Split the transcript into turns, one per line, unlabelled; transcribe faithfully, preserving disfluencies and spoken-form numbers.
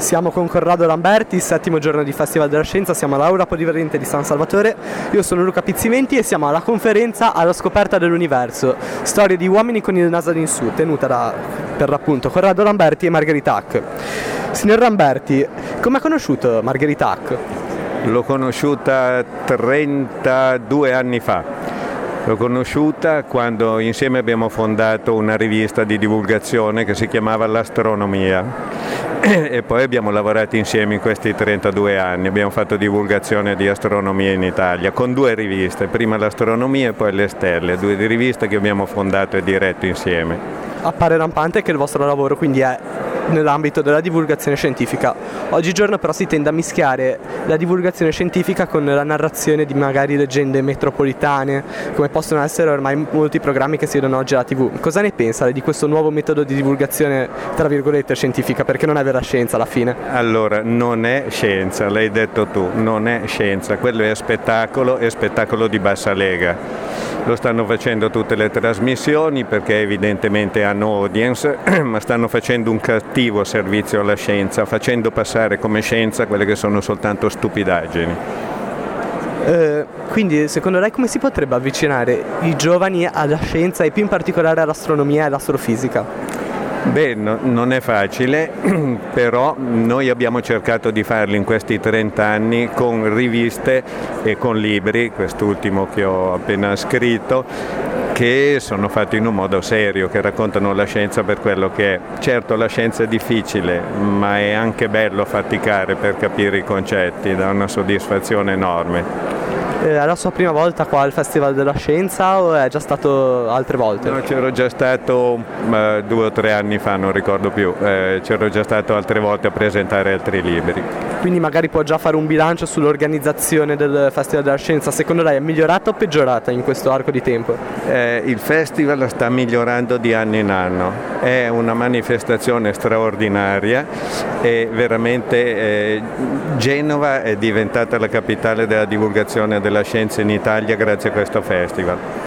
Siamo con Corrado Lamberti, settimo giorno di Festival della Scienza, siamo all'Aula Polivalente di San Salvatore. Io sono Luca Pizzimenti e siamo alla conferenza Alla scoperta dell'universo, storie di uomini con il naso in su, tenuta da, per l'appunto, Corrado Lamberti e Margherita Hack. Signor Lamberti, come ha conosciuto Margherita Hack?
L'ho conosciuta trentadue anni fa. L'ho conosciuta quando insieme abbiamo fondato una rivista di divulgazione che si chiamava L'Astronomia e poi abbiamo lavorato insieme in questi trentadue anni. Abbiamo fatto divulgazione di astronomia in Italia con due riviste, prima L'Astronomia e poi Le Stelle, due riviste che abbiamo fondato e diretto insieme.
Appare rampante che il vostro lavoro quindi è nell'ambito della divulgazione scientifica. Oggigiorno però si tende a mischiare la divulgazione scientifica con la narrazione di magari leggende metropolitane, come possono essere ormai molti programmi che si vedono oggi alla tivù. Cosa ne pensa di questo nuovo metodo di divulgazione, tra virgolette, scientifica? Perché non è vera scienza alla fine.
Allora, non è scienza, l'hai detto tu, non è scienza, quello è spettacolo, è spettacolo di bassa lega. Lo stanno facendo tutte le trasmissioni perché evidentemente hanno audience, ma stanno facendo un cattivo servizio alla scienza, facendo passare come scienza quelle che sono soltanto stupidaggini.
Eh, quindi secondo lei come si potrebbe avvicinare i giovani alla scienza e più in particolare all'astronomia e all'astrofisica?
Beh, no, non è facile, però noi abbiamo cercato di farlo in questi trenta anni con riviste e con libri, quest'ultimo che ho appena scritto, che sono fatti in un modo serio, che raccontano la scienza per quello che è. Certo, la scienza è difficile, ma è anche bello faticare per capire i concetti, dà una soddisfazione enorme.
È la sua prima volta qua al Festival della Scienza o è già stato altre volte?
No, c'ero già stato uh, due o tre anni fa, non ricordo più, eh, c'ero già stato altre volte a presentare altri libri.
Quindi magari può già fare un bilancio sull'organizzazione del Festival della Scienza. Secondo lei è migliorata o peggiorata in questo arco di tempo?
Eh, il festival sta migliorando di anno in anno, è una manifestazione straordinaria e veramente eh, Genova è diventata la capitale della divulgazione della scienza in Italia grazie a questo festival.